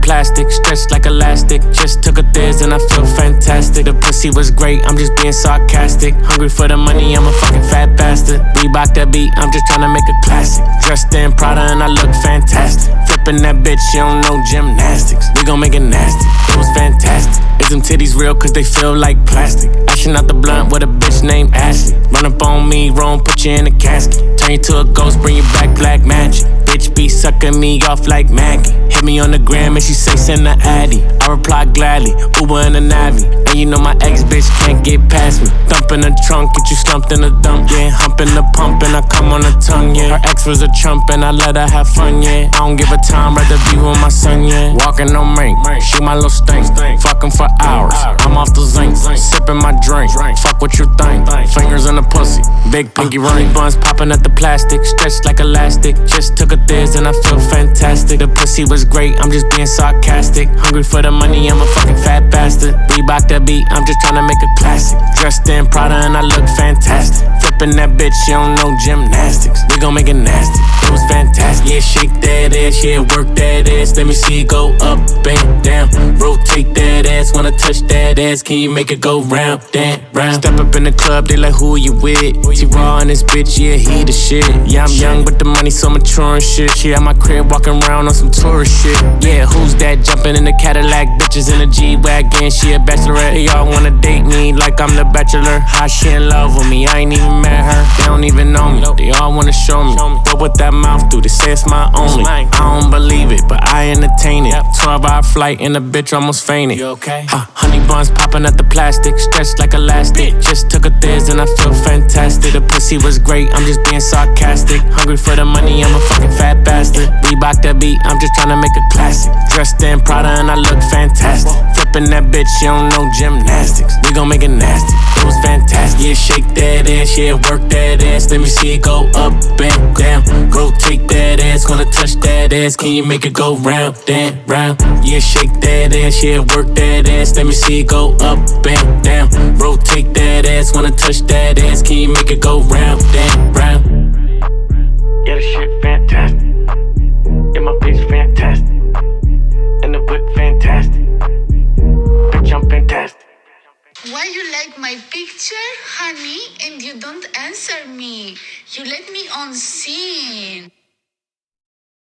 plastic, stretched like elastic. Just took a thiz and I feel fantastic. The pussy was great, I'm just being sarcastic. Hungry for the money, I'm a fucking fat bastard. Reebok that beat, I'm just tryna make a classic. Dressed in Prada and I look fantastic. Flipping that bitch, you don't know gymnastics. We gon' make it nasty, it was fantastic. Is them titties real cause they feel like plastic? Ashing out the blunt with a bitch named Ashley. Run up on me, wrong, put you in a casket. Turn you to a ghost, bring you back black magic. Bitch be sucking me off like Maggie. Hit me on the gram and she say send the Addy. I reply gladly, Uber in the Navi. And you know my ex-bitch can't get past me. Thump in the trunk, get you slumped in the dump, yeah. Hump in the pump and I come on the tongue, yeah. Her ex was a chump and I let her have fun, yeah. I don't give a time, rather be with my son, yeah. Walking on rank, shoot my little stink. Fuck him for hours, I'm off the zinc. Sipping my drink, fuck what you think. Fingers in the pussy, big pinky ring. Buns popping at the plastic, stretched like elastic. Just took a thiz and I feel fantastic. The pussy was great, I'm just being sarcastic. Hungry for the money, I'm a fucking fat bastard. Reebok that beat, I'm just tryna make a classic. Dressed in Prada and I look fantastic. Flipping that bitch, you don't know gymnastics. We gon' make it nasty, it was fantastic. Yeah, shake that ass, yeah, work that ass. Let me see it go up and down. Rotate that ass, wanna touch that ass. Can you make it go round and round? Step up in the club, they like, who you with? T-Raw and this bitch, yeah, he the shit. Yeah, I'm young, but the money so mature and shit. She at my crib walking around on some tourist shit. Yeah, who's that jumping in the Cadillac? Bitches in a G-Wagon, she a bachelorette. They all wanna date me like I'm the bachelor. How she in love with me, I ain't even met her. They don't even know me, they all wanna show me. But what that mouth do, they say it's my only. I don't believe it, but I entertain it. 12-hour flight and the bitch almost fainted. Honey buns popping at the plastic, stretched like elastic. Just took a thiz and I feel fantastic. The pussy was great, I'm just being sarcastic. Hungry for the money, I'm a fucking fat bastard. Reebok that beat, I'm just tryna make a classic. Dressed in Prada and I look fantastic. Flipping that bitch, you don't know gymnastics. We gon' make it nasty, it was fantastic. Yeah, shake that ass, yeah, work that ass. Let me see it go up and down. Rotate that ass, wanna touch that ass. Can you make it go round and round? Yeah, shake that ass, yeah, work that ass. Let me see it go up and down. Rotate that ass, wanna touch that ass. Can you make it go round and round? Yeah, the shit fantastic. Yeah, my bitch fantastic. And the whip fantastic. Bitch, I'm fantastic. Why you like my picture, honey, and you don't answer me? You let me on scene.